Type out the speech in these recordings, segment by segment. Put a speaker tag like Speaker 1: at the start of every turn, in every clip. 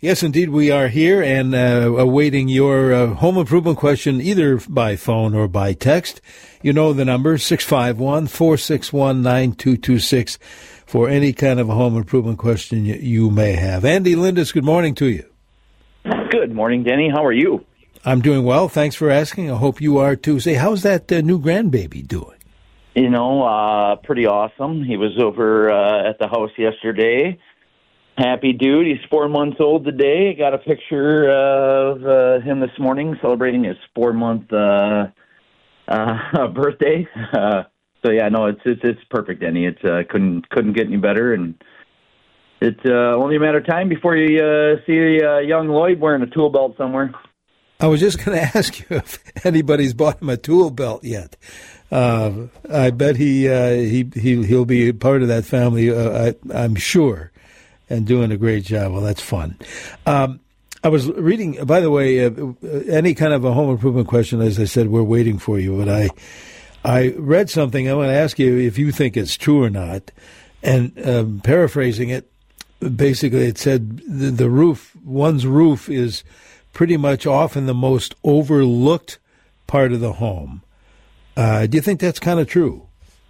Speaker 1: Yes, indeed, we are here and awaiting your home improvement question either by phone or by text. You know the number, 651-461-9226, for any kind of a home improvement question you may have. Andy Lindis, good morning to you.
Speaker 2: Good morning, Denny. How are you?
Speaker 1: I'm doing well. Thanks for asking. I hope you are too. Say, how's that new grandbaby doing?
Speaker 2: You know, pretty awesome. He was over at the house yesterday. Happy dude. He's 4 months old today. Got a picture of him this morning celebrating his 4-month birthday. So yeah, no, it's perfect, Denny. It couldn't get any better, and it's only a matter of time before you see young Lloyd wearing a tool belt somewhere.
Speaker 1: I was just going to ask you if anybody's bought him a tool belt yet. I bet he'll be part of that family. I'm sure. And doing a great job. Well, that's fun. I was reading, by the way, any kind of a home improvement question, as I said, we're waiting for you. But I read something. I want to ask you if you think it's true or not. And paraphrasing it, basically it said one's roof is pretty much often the most overlooked part of the home. Do you think that's kind of true?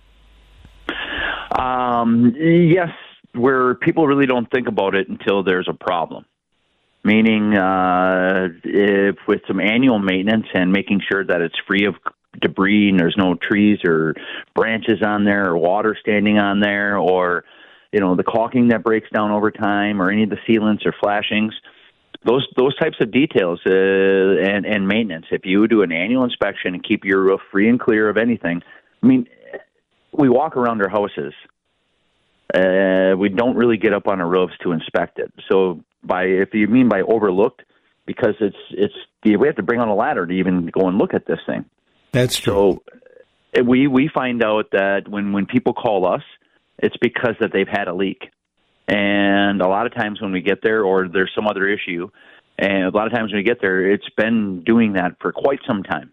Speaker 2: Yes. Where people really don't think about it until there's a problem. Meaning, if with some annual maintenance and making sure that it's free of debris and there's no trees or branches on there or water standing on there, or, you know, the caulking that breaks down over time, or any of the sealants or flashings, those types of details and maintenance. If you do an annual inspection and keep your roof free and clear of anything, I mean, we walk around our houses. We don't really get up on our roofs to inspect it. So, if you mean by overlooked, because we have to bring on a ladder to even go and look at this thing.
Speaker 1: That's true.
Speaker 2: So, we find out that when people call us, it's because that they've had a leak, and a lot of times when we get there, or there's some other issue, and a lot of times when we get there, it's been doing that for quite some time,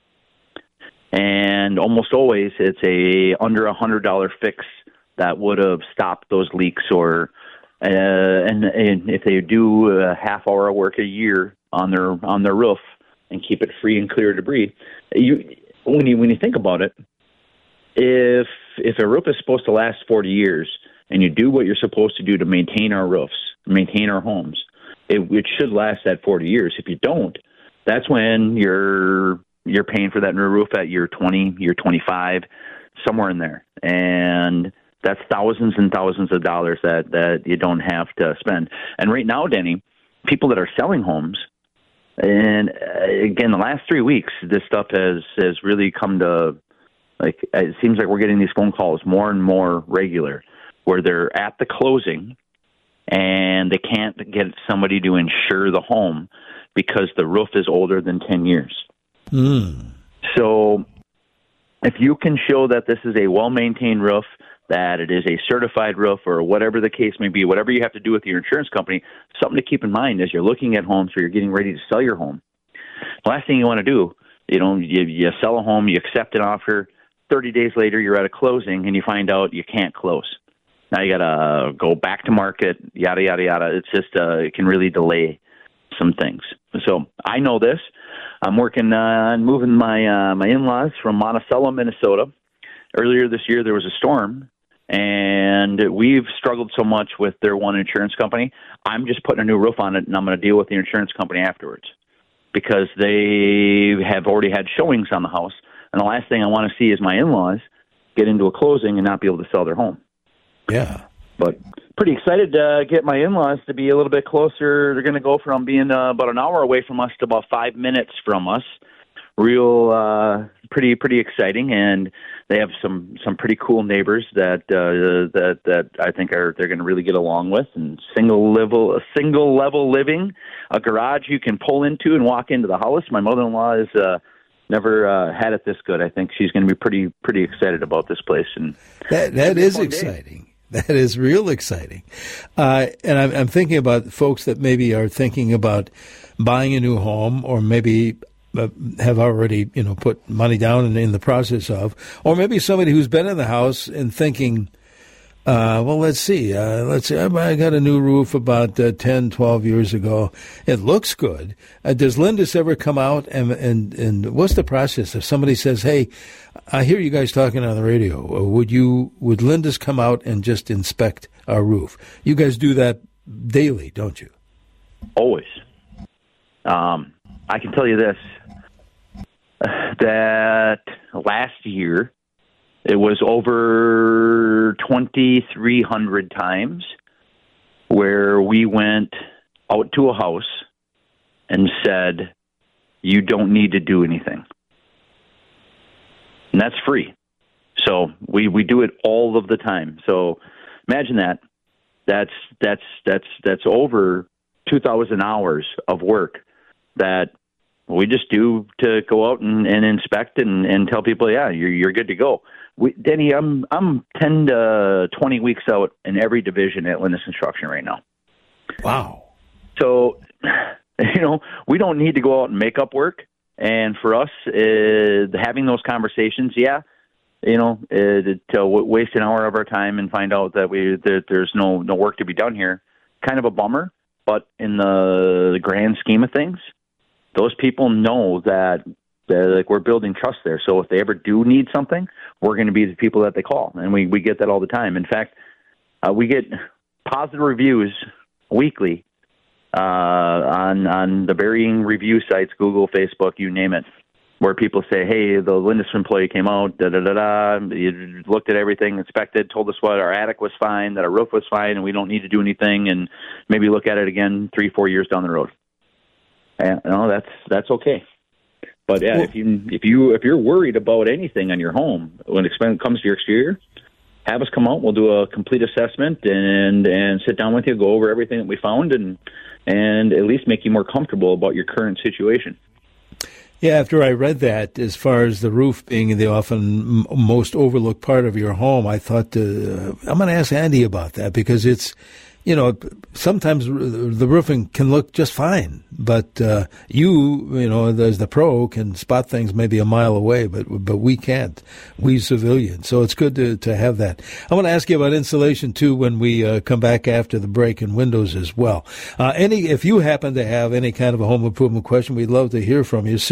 Speaker 2: and almost always it's under $100 fix that would have stopped those leaks, or and if they do a half-hour work a year on their roof and keep it free and clear of debris, when you think about it, if a roof is supposed to last 40 years and you do what you're supposed to do to maintain our roofs, maintain our homes, it should last that 40 years. If you don't, that's when you're paying for that new roof at year 20, year 25, somewhere in there, and that's thousands and thousands of dollars that you don't have to spend. And right now, Denny, people that are selling homes, and again, the last 3 weeks, this stuff has really come to, like, it seems like we're getting these phone calls more and more regular, where they're at the closing and they can't get somebody to insure the home because the roof is older than 10 years. So if you can show that this is a well-maintained roof, that it is a certified roof, or whatever the case may be, whatever you have to do with your insurance company, something to keep in mind as you're looking at homes or you're getting ready to sell your home. The last thing you want to do, you sell a home, you accept an offer, 30 days later you're at a closing and you find out you can't close. Now you got to go back to market, yada, yada, yada. It's just, it can really delay some things. So I know this. I'm working on moving my in-laws from Monticello, Minnesota. Earlier this year there was a storm, and we've struggled so much with their one insurance company. I'm just putting a new roof on it, and I'm going to deal with the insurance company afterwards, because they have already had showings on the house. And the last thing I want to see is my in-laws get into a closing and not be able to sell their home.
Speaker 1: Yeah.
Speaker 2: But pretty excited to get my in-laws to be a little bit closer. They're going to go from being about an hour away from us to about 5 minutes from us. Real, pretty exciting, and they have some pretty cool neighbors that I think they're going to really get along with. And single level living, a garage you can pull into and walk into the house. My mother-in-law has never had it this good. I think she's going to be pretty excited about this place. And
Speaker 1: that is exciting. That is real exciting. And I'm thinking about folks that maybe are thinking about buying a new home, or maybe have already, put money down and in the process of, or maybe somebody who's been in the house and thinking, Well, let's see. I got a new roof about 10, 12 years ago. It looks good. Does Lindus ever come out and what's the process? If somebody says, hey, I hear you guys talking on the radio, would Lindus come out and just inspect our roof? You guys do that daily, don't you?
Speaker 2: Always. I can tell you this, that last year, it was over 2,300 times where we went out to a house and said, you don't need to do anything. And that's free. So we do it all of the time. So imagine that. That's over 2,000 hours of work that we just do to go out and inspect and tell people, yeah, you're good to go. Denny, I'm 10 to 20 weeks out in every division at Lindus Construction right now.
Speaker 1: Wow.
Speaker 2: So, we don't need to go out and make up work. And for us, having those conversations, to waste an hour of our time and find out that there's no work to be done here, kind of a bummer. But in the grand scheme of things, those people know that we're building trust there. So if they ever do need something, we're going to be the people that they call. And we get that all the time. In fact, we get positive reviews weekly on the varying review sites, Google, Facebook, you name it, where people say, hey, the Lindus employee came out, you looked at everything, inspected, told us what our attic was fine, that our roof was fine, and we don't need to do anything, and maybe look at it again 3-4 years down the road. And that's okay. But yeah, if you're worried about anything on your home when it comes to your exterior, have us come out. We'll do a complete assessment and sit down with you, go over everything that we found, and at least make you more comfortable about your current situation.
Speaker 1: Yeah, after I read that, as far as the roof being the often most overlooked part of your home, I thought I'm going to ask Andy about that because it's. Sometimes the roofing can look just fine, but as the pro, can spot things maybe a mile away, but we can't, we civilians. So it's good to have that. I want to ask you about insulation too when we come back after the break, and windows as well. If you happen to have any kind of a home improvement question, we'd love to hear from you.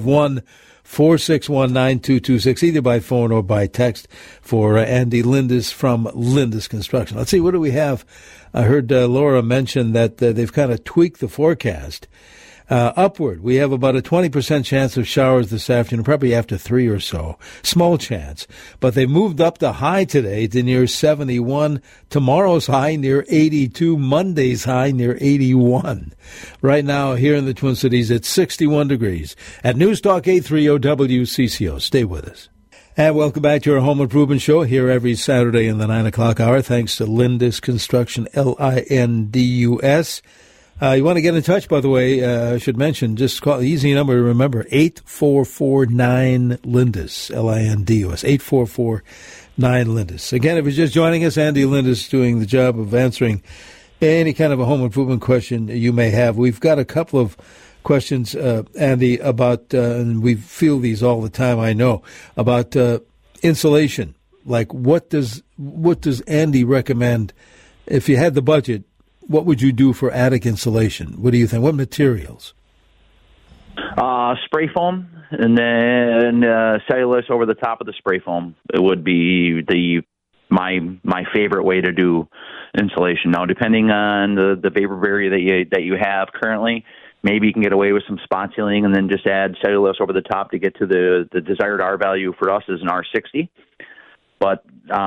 Speaker 1: 651-461-9226, either by phone or by text for Andy Lindus from Lindus Construction. Let's see, what do we have? I heard Laura mention that they've kind of tweaked the forecast upward. We have about a 20% chance of showers this afternoon, probably after 3 or so. Small chance. But they moved up the high today to near 71. Tomorrow's high near 82. Monday's high near 81. Right now, here in the Twin Cities, it's 61 degrees. At News Talk 830 WCCO. Stay with us. And welcome back to our Home Improvement Show here every Saturday in the 9 o'clock hour. Thanks to Lindus Construction, Lindus. You want to get in touch, by the way, I should mention, just call the easy number to remember, 844-9-LINDUS, Lindus, 844-9-LINDUS. Again, if you're just joining us, Andy Lindus doing the job of answering any kind of a home improvement question you may have. We've got a couple of questions, Andy, about, and we feel these all the time, I know, about insulation. Like, what does Andy recommend? If you had the budget, what would you do for attic insulation? What do you think? What materials?
Speaker 2: Spray foam, and then cellulose over the top of the spray foam. It would be my favorite way to do insulation. Now, depending on the vapor area that you have currently, maybe you can get away with some spot sealing and then just add cellulose over the top to get to the desired R value for us is an R60. But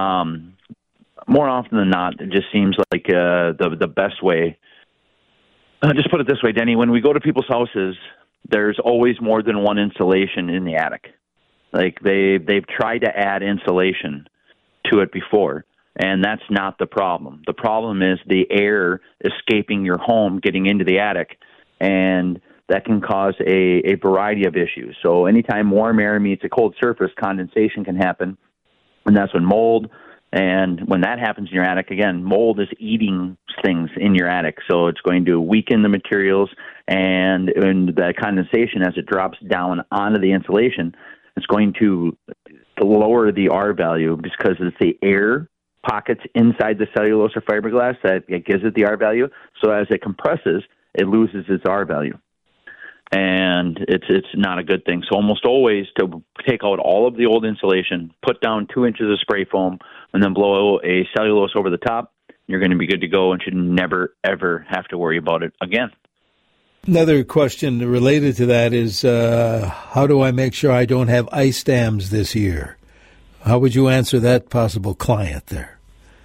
Speaker 2: more often than not, it just seems like the best way. Just put it this way, Denny, when we go to people's houses, there's always more than one insulation in the attic. Like they've tried to add insulation to it before, and that's not the problem. The problem is the air escaping your home, getting into the attic, and that can cause a variety of issues. So anytime warm air meets a cold surface, condensation can happen, and that's when mold. And when that happens in your attic, again, mold is eating things in your attic. So it's going to weaken the materials, and the condensation, as it drops down onto the insulation, it's going to lower the R value because it's the air pockets inside the cellulose or fiberglass that it gives it the R value. So as it compresses, it loses its R value. And it's not a good thing. So almost always to take out all of the old insulation, put down 2 inches of spray foam, and then blow a cellulose over the top, you're going to be good to go and should never, ever have to worry about it again.
Speaker 1: Another question related to that is, how do I make sure I don't have ice dams this year? How would you answer that possible client there?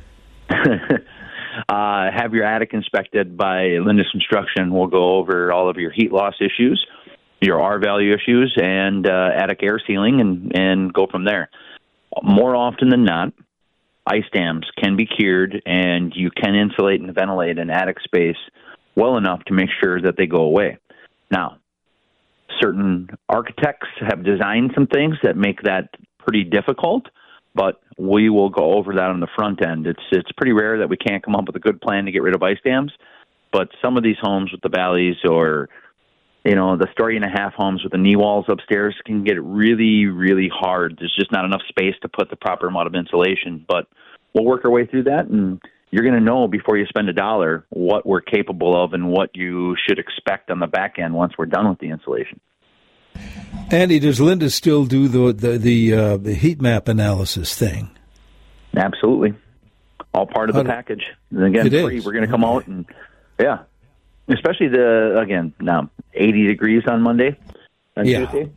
Speaker 2: Have your attic inspected by Lindus Construction. We'll go over all of your heat loss issues, your R value issues, and attic air sealing, and go from there. More often than not, ice dams can be cured, and you can insulate and ventilate an attic space well enough to make sure that they go away. Now, certain architects have designed some things that make that pretty difficult, but we will go over that on the front end. It's pretty rare that we can't come up with a good plan to get rid of ice dams, but some of these homes with the valleys or, the story-and-a-half homes with the knee walls upstairs can get really, really hard. There's just not enough space to put the proper amount of insulation, but we'll work our way through that, and you're going to know before you spend $1 what we're capable of and what you should expect on the back end once we're done with the insulation.
Speaker 1: Andy, does Lindus still do the heat map analysis thing?
Speaker 2: Absolutely. All part of the package. And again, free. We're going to come out and, especially now 80 degrees on Monday and Tuesday.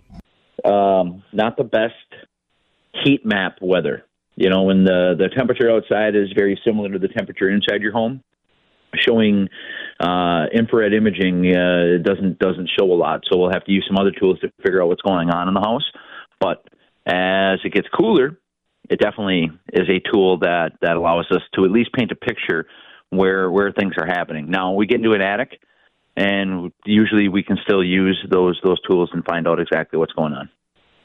Speaker 2: Not the best heat map weather. When the temperature outside is very similar to the temperature inside your home, showing infrared imaging doesn't show a lot. So we'll have to use some other tools to figure out what's going on in the house. But as it gets cooler, it definitely is a tool that allows us to at least paint a picture where things are happening. Now, we get into an attic, and usually we can still use those tools and find out exactly what's going on.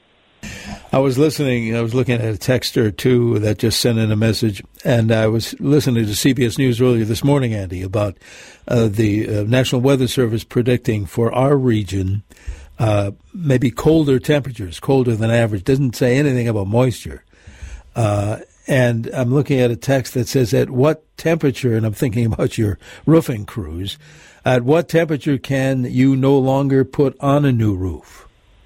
Speaker 1: I was looking at a text or two that just sent in a message, and I was listening to CBS News earlier this morning, Andy, about the National Weather Service predicting for our region maybe colder temperatures, colder than average. Doesn't say anything about moisture. And I'm looking at a text that says, at what temperature, and I'm thinking about your roofing crews, at what temperature can you no longer put on a new roof?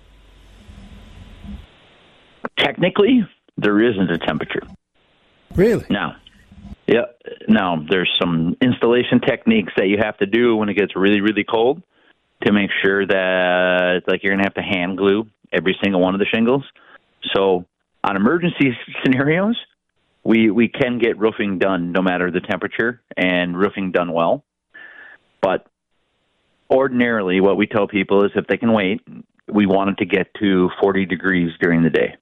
Speaker 2: Technically, there isn't a temperature.
Speaker 1: Really?
Speaker 2: Now, there's some installation techniques that you have to do when it gets really, really cold to make sure that, you're going to have to hand glue every single one of the shingles. So on emergency scenarios, we can get roofing done no matter the temperature, and roofing done well. But ordinarily, what we tell people is if they can wait, we want it to get to 40 degrees during the day.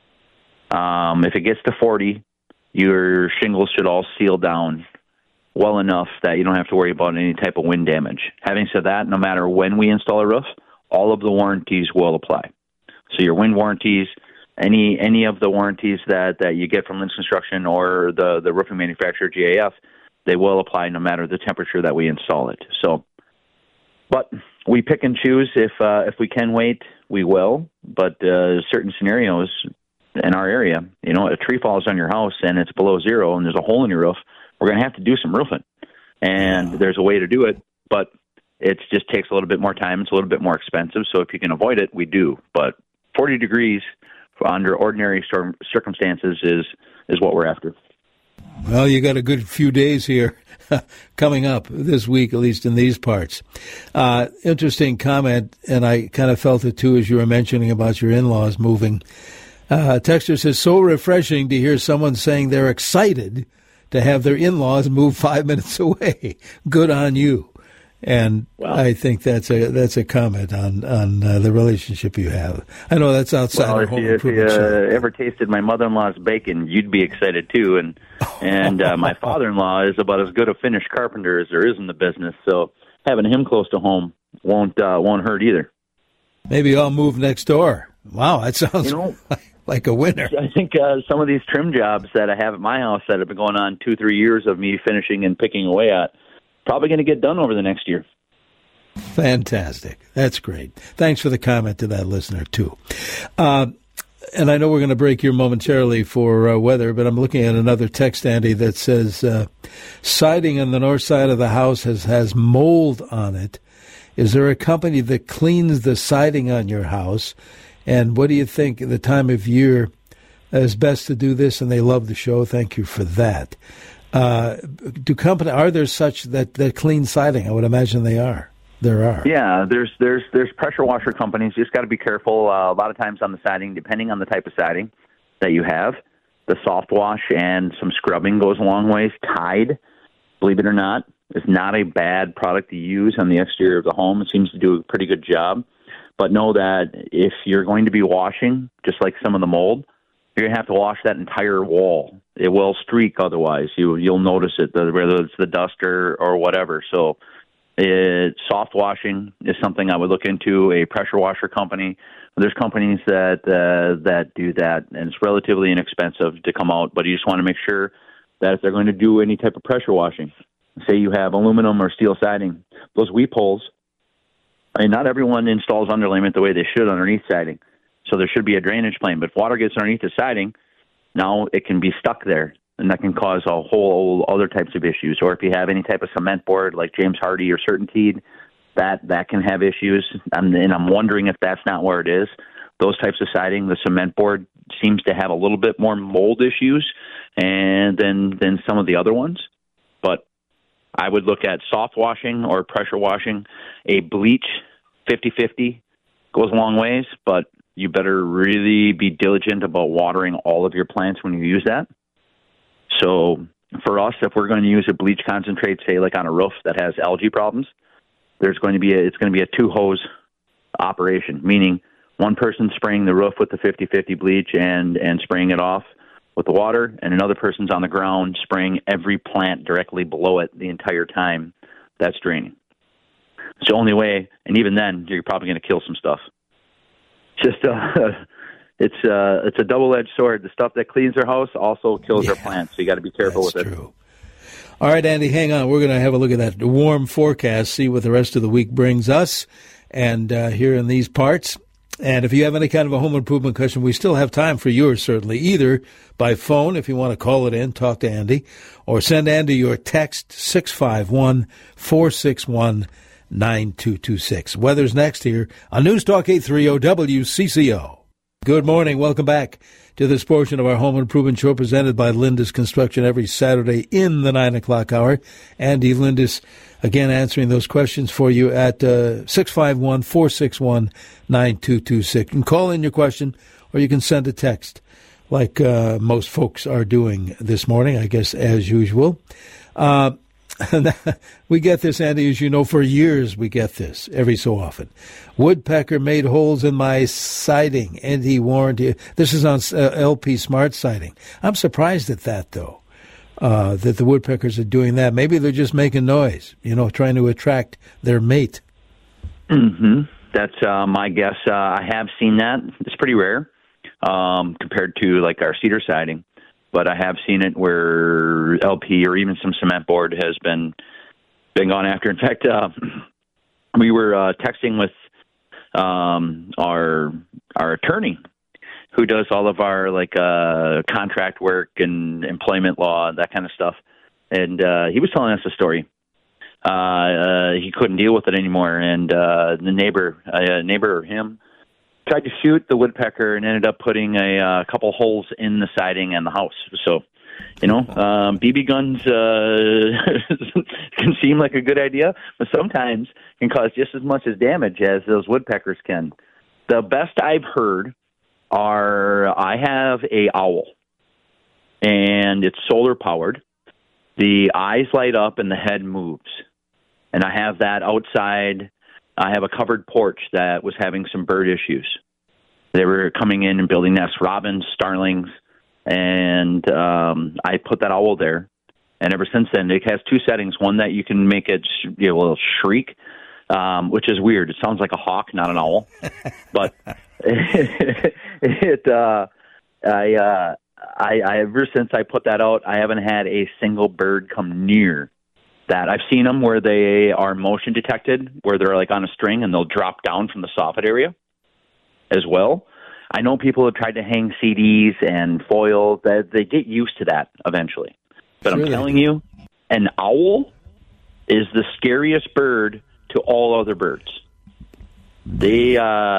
Speaker 2: If it gets to 40, your shingles should all seal down well enough that you don't have to worry about any type of wind damage. Having said that, no matter when we install a roof, all of the warranties will apply. So your wind warranties, any of the warranties that you get from Lindus Construction or the roofing manufacturer, GAF, they will apply no matter the temperature that we install it. So, but we pick and choose. If we can wait, we will. But certain scenarios in our area, a tree falls on your house and it's below zero and there's a hole in your roof, we're going to have to do some roofing. And there's a way to do it, but it just takes a little bit more time. It's a little bit more expensive. So if you can avoid it, we do. But 40 degrees under ordinary circumstances is what we're after.
Speaker 1: Well, you got a good few days here coming up this week, at least in these parts. Interesting comment, and I kind of felt it too as you were mentioning about your in-laws moving. Texter says, so refreshing to hear someone saying they're excited to have their in-laws move 5 minutes away. Good on you. And I think that's a comment on the relationship you have. I know that's outside our home improvement.
Speaker 2: If you ever tasted my mother-in-law's bacon, you'd be excited too. And my father-in-law is about as good a finished carpenter as there is in the business. So having him close to home won't hurt either.
Speaker 1: Maybe I'll move next door. Wow, that sounds like a winner.
Speaker 2: I think some of these trim jobs that I have at my house that have been going on 2-3 years of me finishing and picking away at, probably going to get done over the next year.
Speaker 1: Fantastic. That's great. Thanks for the comment to that listener, too. And I know we're going to break here momentarily for weather, but I'm looking at another text, Andy, that says siding on the north side of the house has mold on it. Is there a company that cleans the siding on your house? And what do you think the time of year is best to do this? And they love the show. Thank you for that. Are there such that clean siding? I would imagine they are. There are.
Speaker 2: Yeah, there's pressure washer companies. You just got to be careful. A lot of times on the siding, depending on the type of siding that you have, the soft wash and some scrubbing goes a long ways. Tide, believe it or not, is not a bad product to use on the exterior of the home. It seems to do a pretty good job. But know that if you're going to be washing, just like some of the mold, you're going to have to wash that entire wall. It will streak otherwise. You'll notice it, whether it's the duster or whatever. So soft washing is something I would look into. A pressure washer company. There's companies that do that, and it's relatively inexpensive to come out. But you just want to make sure that if they're going to do any type of pressure washing, say you have aluminum or steel siding, those weep holes. I mean, not everyone installs underlayment the way they should underneath siding, so there should be a drainage plane. But if water gets underneath the siding, now it can be stuck there. And that can cause a whole other types of issues. Or if you have any type of cement board like James Hardie or Certainteed, that can have issues. And I'm wondering if that's not where it is. Those types of siding, the cement board seems to have a little bit more mold issues than some of the other ones. But I would look at soft washing or pressure washing. A bleach 50-50 goes a long ways, but you better really be diligent about watering all of your plants when you use that. So for us, if we're going to use a bleach concentrate, say like on a roof that has algae problems, it's going to be a two hose operation, meaning one person spraying the roof with the 50-50 bleach and spraying it off with the water, and another person's on the ground spraying every plant directly below it the entire time that's draining. It's the only way, and even then, you're probably going to kill some stuff. Just it's a double-edged sword. The stuff that cleans their house also kills their plants, so you got to be careful with it. That's true.
Speaker 1: All right, Andy, hang on. We're going to have a look at that warm forecast, see what the rest of the week brings us, and here in these parts. And if you have any kind of a home improvement question, we still have time for yours, certainly, either by phone, if you want to call it in, talk to Andy, or send Andy your text, 651-461-9226. Weather's next here on News Talk 830 WCCO. Good morning. Welcome back to this portion of our Home Improvement Show presented by Lindus Construction every Saturday in the 9 o'clock hour. Andy Lindus, again, answering those questions for you at 651-461-9226. You can call in your question or you can send a text like most folks are doing this morning, I guess, as usual. We get this, Andy, as you know, for years we get this every so often. Woodpecker made holes in my siding, anti-warranty. This is on LP Smart Siding. I'm surprised at that, though, that the woodpeckers are doing that. Maybe they're just making noise, trying to attract their mate.
Speaker 2: Mm-hmm. That's my guess. I have seen that. It's pretty rare compared to, like, our cedar siding. But I have seen it where LP or even some cement board has been gone after. In fact, we were texting with our attorney, who does all of our contract work and employment law, that kind of stuff, and he was telling us a story. He couldn't deal with it anymore, and the neighbor or him tried to shoot the woodpecker and ended up putting a couple holes in the siding and the house. So, BB guns can seem like a good idea, but sometimes can cause just as much as damage as those woodpeckers can. The best I've heard I have a owl, and it's solar powered. The eyes light up and the head moves. And I have that outside. I have a covered porch that was having some bird issues. They were coming in and building nests, robins, starlings, and I put that owl there. And ever since then, it has two settings. One that you can make it a little shriek, which is weird. It sounds like a hawk, not an owl. But ever since I put that out, I haven't had a single bird come near that. I've seen them where they are motion detected, where they're like on a string and they'll drop down from the soffit area as well. I know people have tried to hang CDs and foil. That they get used to that eventually. But I'm telling you, an owl is the scariest bird to all other birds. The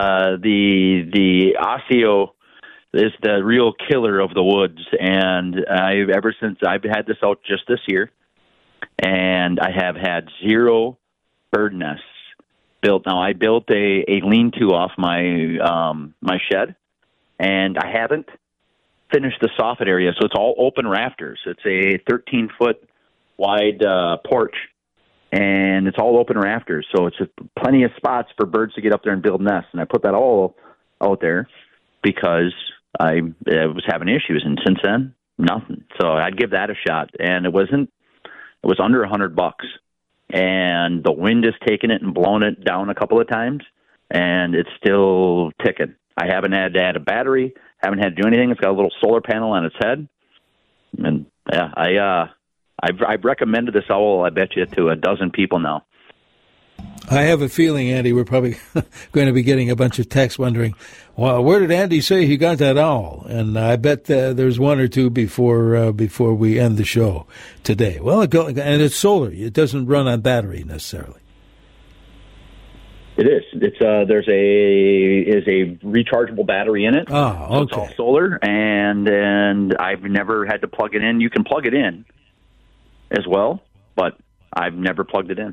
Speaker 2: Osseo is the real killer of the woods, and ever since I've had this out just this year, and I have had 0 bird nests built. Now I built a lean-to off my shed, and I haven't finished the soffit area, so it's all open rafters. It's a 13-foot wide porch, and it's all open rafters, so it's plenty of spots for birds to get up there and build nests. And I put that all out there because I was having issues, and since then, nothing. So I'd give that a shot, and it was under $100, and the wind has taken it and blown it down a couple of times, and it's still ticking. I haven't had to add a battery, haven't had to do anything. It's got a little solar panel on its head, and yeah, I've recommended this owl, I bet you, to a dozen people now.
Speaker 1: I have a feeling, Andy, we're probably going to be getting a bunch of texts wondering, well, where did Andy say he got that owl? And I bet there's one or two before we end the show today. Well, and it's solar. It doesn't run on battery necessarily.
Speaker 2: It is. There's a rechargeable battery in it.
Speaker 1: Oh, okay.
Speaker 2: So it's all solar, and I've never had to plug it in. You can plug it in as well, but I've never plugged it in.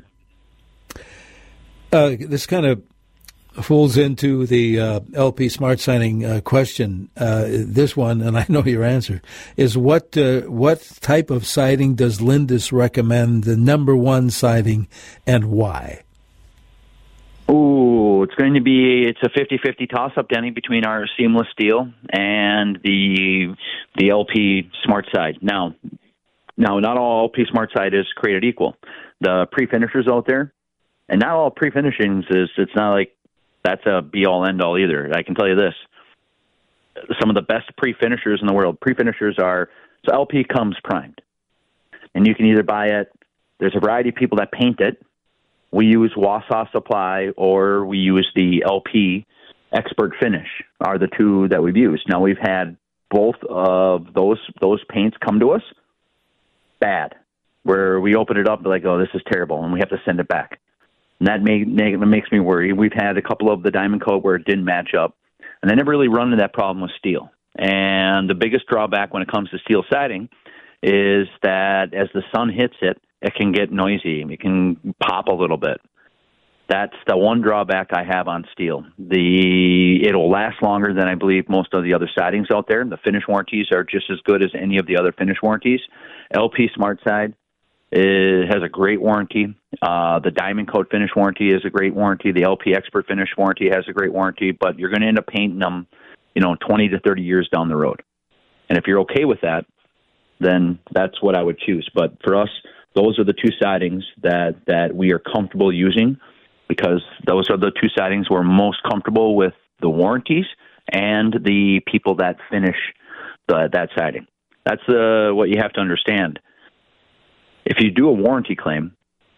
Speaker 1: This kind of falls into the LP Smart Siding question. This one, and I know your answer, is what type of siding does Lindus recommend, the number one siding, and why?
Speaker 2: Ooh, it's a 50-50 toss-up, Denny, between our seamless steel and the LP Smart Side. Now, not all LP Smart Side is created equal. The pre-finishers out there, and not all pre-finishings it's not like that's a be-all, end-all either. I can tell you this. Some of the best pre-finishers in the world, so LP comes primed. And you can either buy it, there's a variety of people that paint it. We use Wausau Supply, or we use the LP Expert Finish are the two that we've used. Now, we've had both of those paints come to us bad, where we open it up and like, oh, this is terrible, and we have to send it back. And that makes me worry. We've had a couple of the Diamond Coat where it didn't match up, and I never really run into that problem with steel. And the biggest drawback when it comes to steel siding is that as the sun hits it, it can get noisy. It can pop a little bit. That's the one drawback I have on steel. It'll last longer than I believe most of the other sidings out there. The finish warranties are just as good as any of the other finish warranties. LP Smart Side has a great warranty. The Diamond Coat finish warranty is a great warranty. The LP Expert Finish warranty has a great warranty, but you're going to end up painting them, 20 to 30 years down the road. And if you're okay with that, then that's what I would choose. But for us, those are the two sidings that we are comfortable using, because those are the two sidings we're most comfortable with, the warranties and the people that finish that siding. That's what you have to understand. If you do a warranty claim,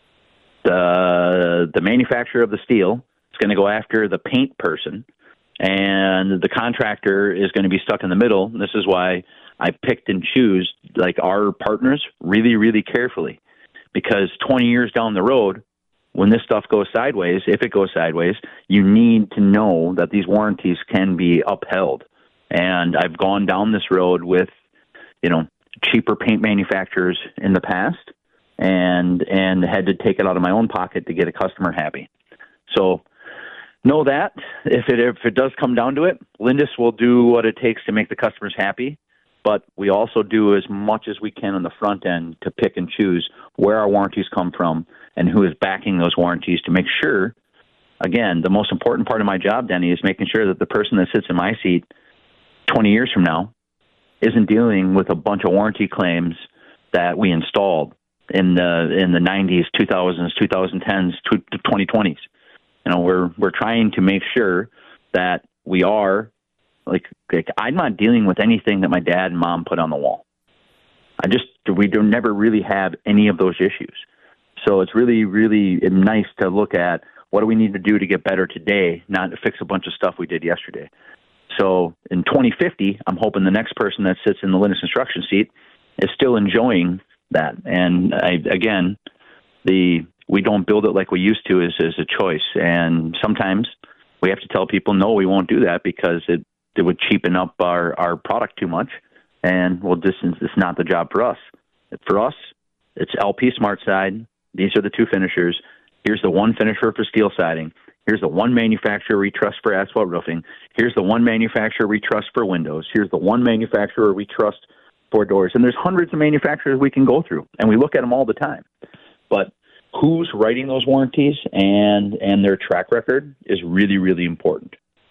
Speaker 2: the manufacturer of the steel is going to go after the paint person, and the contractor is going to be stuck in the middle. This is why I picked and choose like our partners really, really carefully, because 20 years down the road, when this stuff goes sideways, if it goes sideways, you need to know that these warranties can be upheld. And I've gone down this road with, cheaper paint manufacturers in the past, and had to take it out of my own pocket to get a customer happy. So know that if it does come down to it, Lindus will do what it takes to make the customers happy. But we also do as much as we can on the front end to pick and choose where our warranties come from and who is backing those warranties, to make sure, again, the most important part of my job, Denny, is making sure that the person that sits in my seat 20 years from now isn't dealing with a bunch of warranty claims that we installed in the 90s, 2000s, 2010s, 2020s. We're trying to make sure that we are like I'm not dealing with anything that my dad and mom put on the wall. We don't never really have any of those issues. So it's really, really nice to look at what do we need to do to get better today, not to fix a bunch of stuff we did yesterday. So in 2050, I'm hoping the next person that sits in the Lindus Construction seat is still enjoying that. And we don't build it like we used to is a choice. And sometimes we have to tell people, no, we won't do that because it would cheapen up our product too much. And, well, this is not the job for us. For us, it's LP SmartSide. These are the two finishers. Here's the one finisher for steel siding. Here's the one manufacturer we trust for asphalt roofing. Here's the one manufacturer we trust for windows. Here's the one manufacturer we trust for doors. And there's hundreds of manufacturers we can go through, and we look at them all the time. But who's writing those warranties and their track record is really, really important.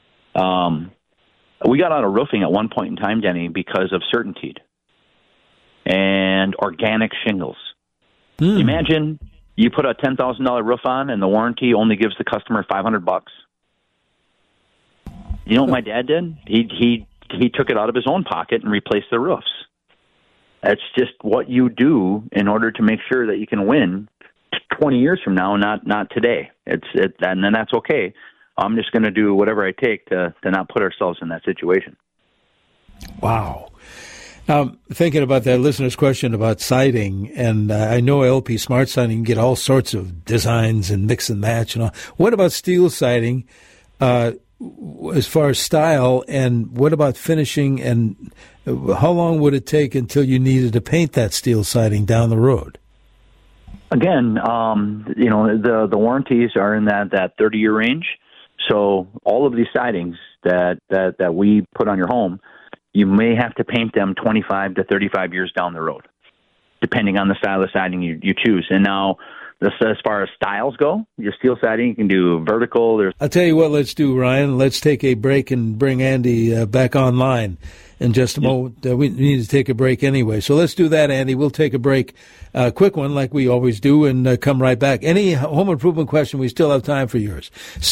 Speaker 2: We got out of roofing at one point in time, Denny, because of CertainTeed and organic shingles. Imagine you put a $10,000 roof on, and the warranty only gives the customer $500. You know what my dad did? He took it out of his own pocket and replaced the roofs. That's just what you do in order to make sure that you can win 20 years from now, not today. And then that's okay. I'm just going to do whatever I take to not put ourselves in that situation.
Speaker 1: Wow. Now, thinking about that listener's question about siding, and I know LP Smart Siding can get all sorts of designs and mix and match and all. What about steel siding as far as style, and what about finishing, and how long would it take until you needed to paint that steel siding down the road?
Speaker 2: Again, the warranties are in that 30-year range. So all of these sidings that we put on your home, you may have to paint them 25 to 35 years down the road, depending on the style of siding you choose. And now, as far as styles go, your steel siding, you can do vertical.
Speaker 1: I'll tell you what let's do, Ryan. Let's take a break and bring Andy back online in just a moment. We need to take a break anyway. So let's do that, Andy. We'll take a break, quick one like we always do, and come right back. Any home improvement question, we still have time for yours.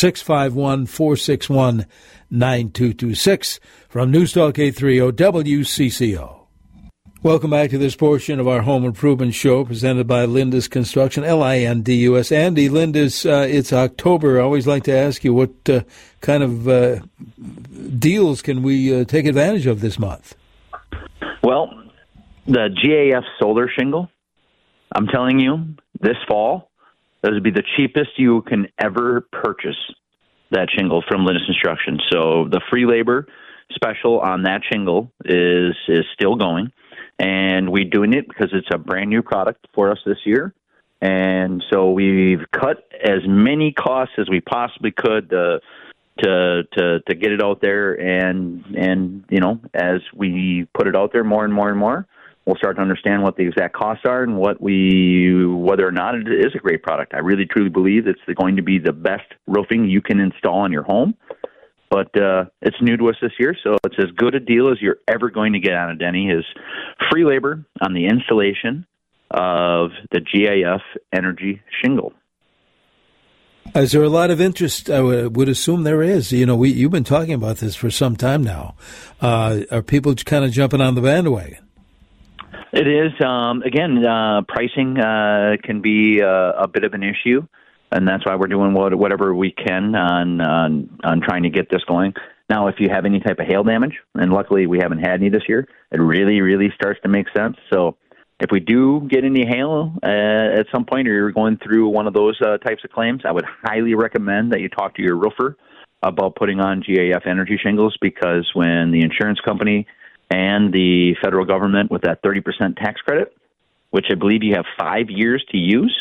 Speaker 1: 651-461-9226 from Newstalk 830 WCCO. Welcome back to this portion of our home improvement show presented by Lindus Construction, Lindus. Andy, Lindus, it's October. I always like to ask you what kind of deals can we take advantage of this month?
Speaker 2: Well, the GAF solar shingle, I'm telling you, this fall, that would be the cheapest you can ever purchase that shingle from Lindus Construction. So the free labor special on that shingle is still going. And we're doing it because it's a brand new product for us this year. And so we've cut as many costs as we possibly could to get it out there. And you know, as we put it out there more and more and more, we'll start to understand what the exact costs are and whether or not it is a great product. I really, truly believe it's going to be the best roofing you can install in your home. But it's new to us this year, so it's as good a deal as you're ever going to get on it, Denny, is free labor on the installation of the GAF Energy Shingle.
Speaker 1: Is there a lot of interest? I would assume there is. You know, you've been talking about this for some time now. Are people kind of jumping on the bandwagon?
Speaker 2: It is. Pricing can be a bit of an issue. And that's why we're doing whatever we can on trying to get this going. Now, if you have any type of hail damage, and luckily we haven't had any this year, it really, really starts to make sense. So if we do get any hail at some point, or you're going through one of those types of claims, I would highly recommend that you talk to your roofer about putting on GAF Energy shingles, because when the insurance company and the federal government with that 30% tax credit, which I believe you have 5 years to use,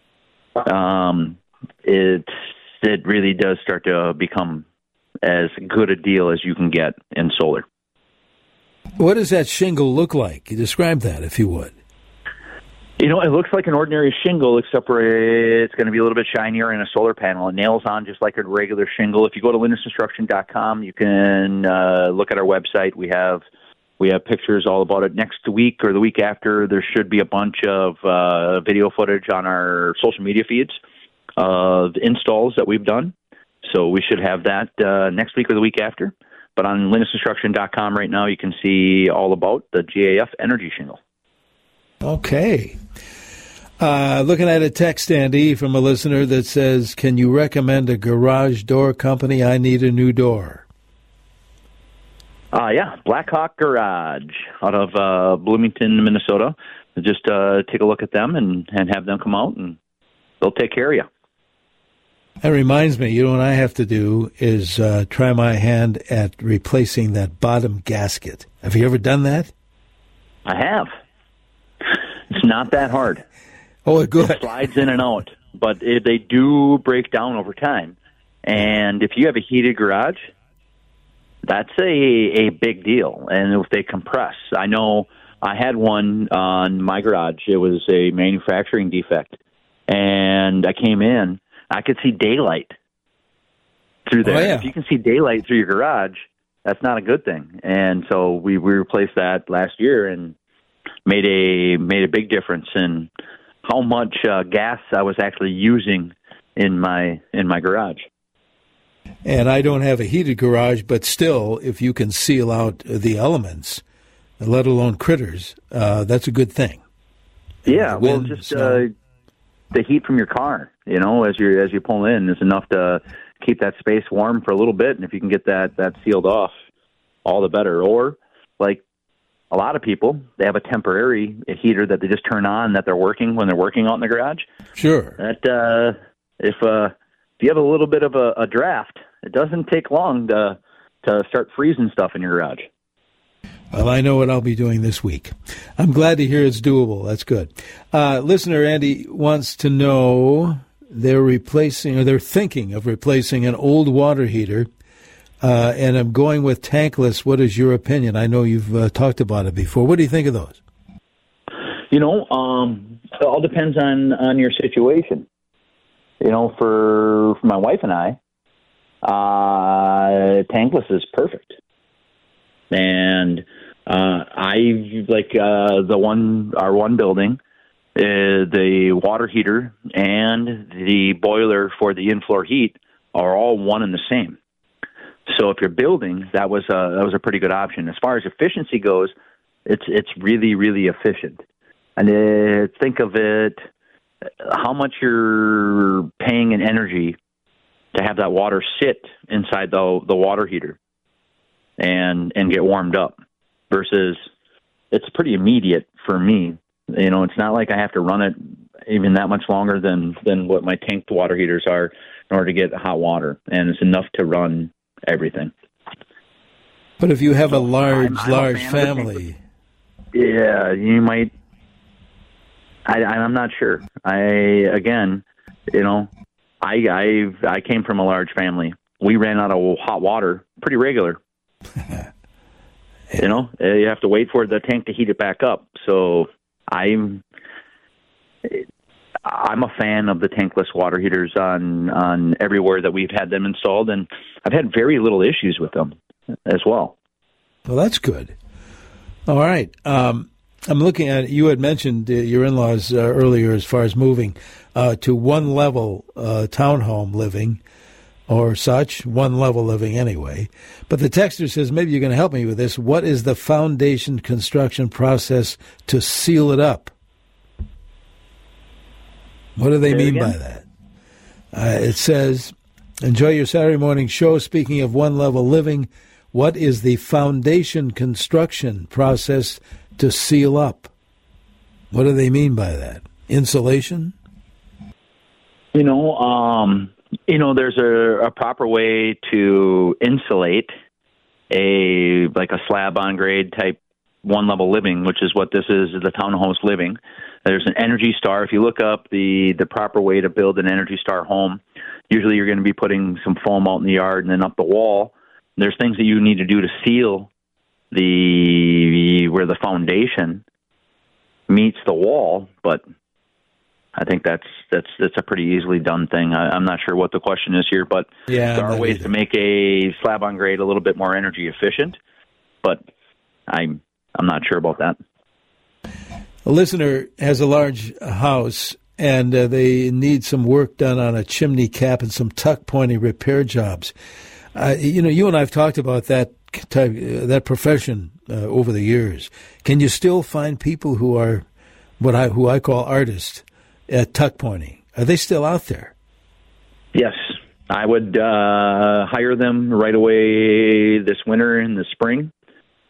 Speaker 2: it really does start to become as good a deal as you can get in solar.
Speaker 1: What does that shingle look like? Describe that, if you would.
Speaker 2: You know, it looks like an ordinary shingle, except for it's going to be a little bit shinier in a solar panel. It nails on just like a regular shingle. If you go to lindusconstruction.com, you can look at our website. We have pictures all about it. Next week or the week after, there should be a bunch of video footage on our social media feeds of installs that we've done. So we should have that next week or the week after. But on lindusconstruction.com right now, you can see all about the GAF Energy Shingle.
Speaker 1: Okay. Looking at a text, Andy, from a listener that says, can you recommend a garage door company? I need a new door.
Speaker 2: Yeah, Blackhawk Garage out of Bloomington, Minnesota. Just take a look at them and have them come out, and they'll take care of you.
Speaker 1: That reminds me, what I have to do is try my hand at replacing that bottom gasket. Have you ever done that?
Speaker 2: I have. It's not that hard.
Speaker 1: Oh, good.
Speaker 2: It slides in and out, but they do break down over time. And if you have a heated garage, that's a big deal. And if they compress, I know I had one on my garage. It was a manufacturing defect. And I came in, I could see daylight through there.
Speaker 1: Oh, yeah.
Speaker 2: If you can see daylight through your garage, that's not a good thing. And so we replaced that last year and made a big difference in how much gas I was actually using in my garage.
Speaker 1: And I don't have a heated garage, but still, if you can seal out the elements, let alone critters, that's a good thing.
Speaker 2: Yeah, well, just the heat from your car, as you pull in, is enough to keep that space warm for a little bit. And if you can get that sealed off, all the better. Or, like a lot of people, they have a temporary heater that they just turn on that they're working when they're working out in the garage.
Speaker 1: Sure.
Speaker 2: That if you have a little bit of a draft, it doesn't take long to start freezing stuff in your garage.
Speaker 1: Well, I know what I'll be doing this week. I'm glad to hear it's doable. That's good. Listener Andy wants to know they're thinking of replacing an old water heater, and I'm going with tankless. What is your opinion? I know you've talked about it before. What do you think of those?
Speaker 2: It all depends on your situation. For my wife and I, tankless is perfect. And I like our one building, the water heater and the boiler for the in-floor heat are all one and the same. So if you're building, that was a pretty good option. As far as efficiency goes, it's really, really efficient. And think of it, how much you're paying in energy to have that water sit inside the water heater and get warmed up, versus it's pretty immediate for me. It's not like I have to run it even that much longer than what my tanked water heaters are in order to get hot water, and it's enough to run everything.
Speaker 1: But if you have a large family,
Speaker 2: yeah, you might. I'm not sure. I came from a large family. We ran out of hot water pretty regular. You have to wait for the tank to heat it back up. So I'm a fan of the tankless water heaters on everywhere that we've had them installed, and I've had very little issues with them as well.
Speaker 1: Well, that's good. All right. I'm looking at, you had mentioned your in-laws earlier as far as moving to one-level townhome living or such, one-level living anyway. But the texter says, maybe you're going to help me with this. What is the foundation construction process to seal it up? What do they mean by that? It says, enjoy your Saturday morning show. Speaking of one-level living, what is the foundation construction process to seal up? What do they mean by that? Insulation?
Speaker 2: There's a proper way to insulate a slab on grade type one level living, which is what this is, the townhouse living. There's an Energy Star. If you look up the proper way to build an Energy Star home, usually you're going to be putting some foam out in the yard and then up the wall. There's things that you need to do to seal where the foundation meets the wall, but I think that's a pretty easily done thing. I'm not sure what the question is here, but there are ways to make a slab on grade a little bit more energy efficient, but I'm not sure about that.
Speaker 1: A listener has a large house, and they need some work done on a chimney cap and some tuck pointing repair jobs. You and I have talked about that profession over the years. Can you still find people who are who I call artists at tuck pointing? Are they still out there?
Speaker 2: Yes, I would hire them right away this winter and the spring.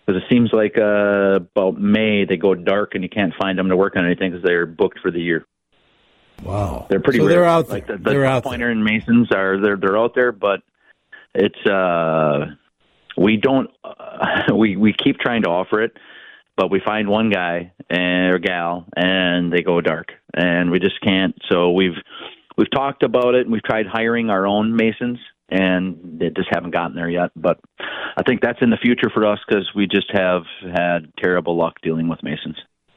Speaker 2: Because it seems like about May they go dark and you can't find them to work on anything because they're booked for the year.
Speaker 1: Wow,
Speaker 2: they're pretty.
Speaker 1: So
Speaker 2: rare.
Speaker 1: They're out there.
Speaker 2: Like the
Speaker 1: they're out
Speaker 2: pointer
Speaker 1: there.
Speaker 2: and masons they're out there, but it's we don't we keep trying to offer it, but we find one guy or gal and they go dark, and we just can't. So we've talked about it, and we've tried hiring our own masons, and they just haven't gotten there yet. But I think that's in the future for us because we just have had terrible luck dealing with masons.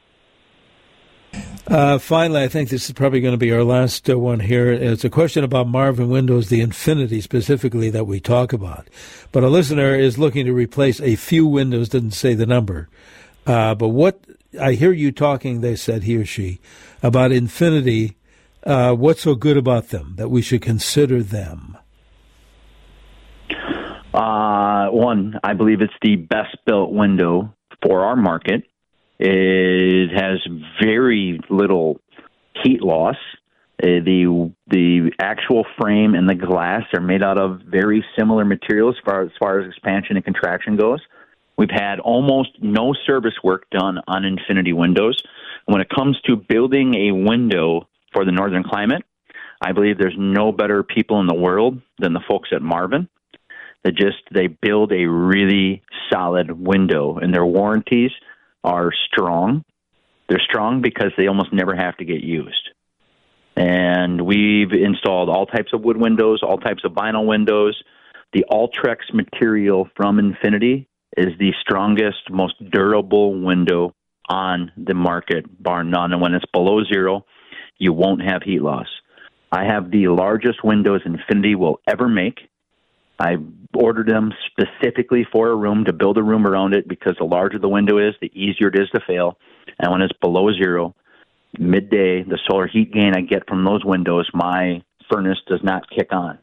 Speaker 1: Finally, I think this is probably going to be our last one here. It's a question about Marvin Windows, the Infinity specifically that we talk about. But a listener is looking to replace a few windows, didn't say the number. But what I hear you talking, they said, he or she, about Infinity. What's so good about them that we should consider them?
Speaker 2: One, I believe it's the best built window for our market. It has very little heat loss. The actual frame and the glass are made out of very similar materials as far as expansion and contraction goes. We've had almost no service work done on Infinity windows. When it comes to building a window for the northern climate, I believe there's no better people in the world than the folks at Marvin. They build a really solid window, and their warranties are strong. They're strong because they almost never have to get used. And we've installed all types of wood windows, all types of vinyl windows. The Ultrex material from Infinity is the strongest, most durable window on the market, bar none. And when it's below zero, you won't have heat loss. I have the largest windows Infinity will ever make. I ordered them specifically for a room to build a room around it because the larger the window is, the easier it is to fail. And when it's below zero, midday, the solar heat gain I get from those windows, my furnace does not kick on.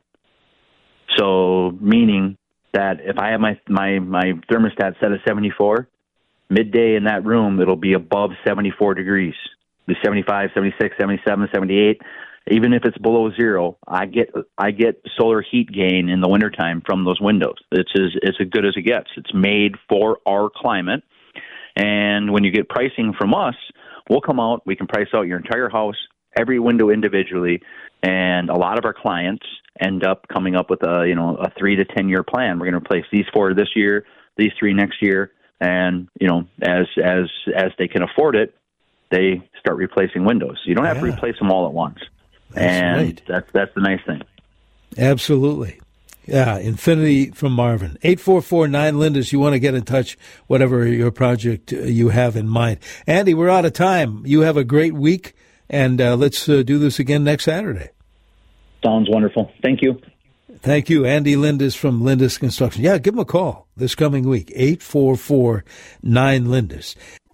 Speaker 2: So meaning that if I have my thermostat set at 74, midday in that room, it'll be above 74 degrees. It'll be 75, 76, 77, 78. Even if it's below zero, I get solar heat gain in the wintertime from those windows. It's as good as it gets. It's made for our climate. And when you get pricing from us, we'll come out, we can price out your entire house, every window individually, and a lot of our clients end up coming up with a 3 to 10 year plan. We're going to replace these 4 this year, these 3 next year, and as they can afford it, they start replacing windows. You don't have to replace them all at once. That's the nice thing.
Speaker 1: Absolutely. Yeah, Infinity from Marvin. 844-9-LINDAS. You want to get in touch, whatever your project you have in mind. Andy, we're out of time. You have a great week, and let's do this again next Saturday.
Speaker 2: Sounds wonderful. Thank you.
Speaker 1: Thank you. Andy Lindas from Lindas Construction. Yeah, give him a call this coming week, 844-9-LINDAS.